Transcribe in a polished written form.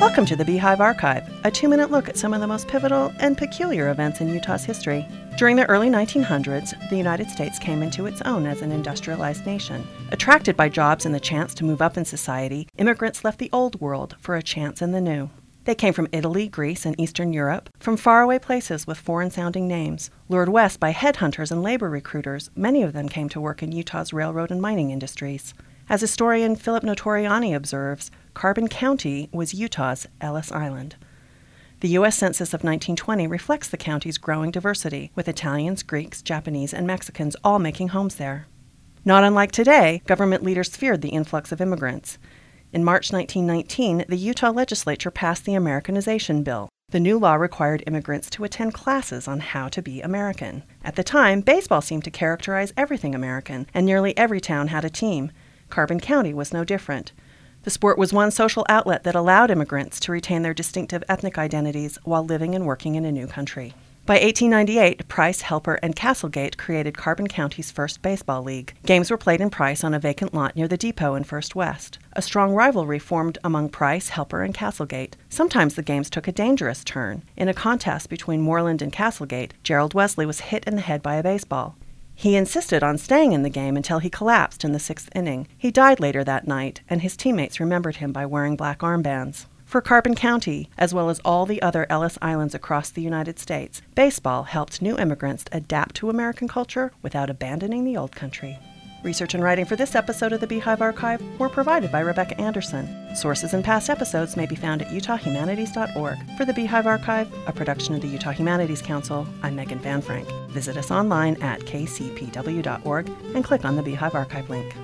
Welcome to the Beehive Archive, a 2-minute look at some of the most pivotal and peculiar events in Utah's history. During the early 1900s, the United States came into its own as an industrialized nation. Attracted by jobs and the chance to move up in society, immigrants left the old world for a chance in the new. They came from Italy, Greece, and Eastern Europe, from faraway places with foreign-sounding names. Lured west by headhunters and labor recruiters, many of them came to work in Utah's railroad and mining industries. As historian Philip Notoriani observes, Carbon County was Utah's Ellis Island. The U.S. Census of 1920 reflects the county's growing diversity, with Italians, Greeks, Japanese, and Mexicans all making homes there. Not unlike today, government leaders feared the influx of immigrants. In March 1919, the Utah legislature passed the Americanization Bill. The new law required immigrants to attend classes on how to be American. At the time, baseball seemed to characterize everything American, and nearly every town had a team. Carbon County was no different. The sport was one social outlet that allowed immigrants to retain their distinctive ethnic identities while living and working in a new country. By 1898, Price, Helper, and Castlegate created Carbon County's first baseball league. Games were played in Price on a vacant lot near the depot in First West. A strong rivalry formed among Price, Helper, and Castlegate. Sometimes the games took a dangerous turn. In a contest between Moreland and Castlegate, Gerald Wesley was hit in the head by a baseball. He insisted on staying in the game until he collapsed in the 6th inning. He died later that night, and his teammates remembered him by wearing black armbands. For Carbon County, as well as all the other Ellis Islands across the United States, baseball helped new immigrants adapt to American culture without abandoning the old country. Research and writing for this episode of the Beehive Archive were provided by Rebecca Anderson. Sources and past episodes may be found at utahhumanities.org. For the Beehive Archive, a production of the Utah Humanities Council, I'm Megan Van Frank. Visit us online at kcpw.org and click on the Beehive Archive link.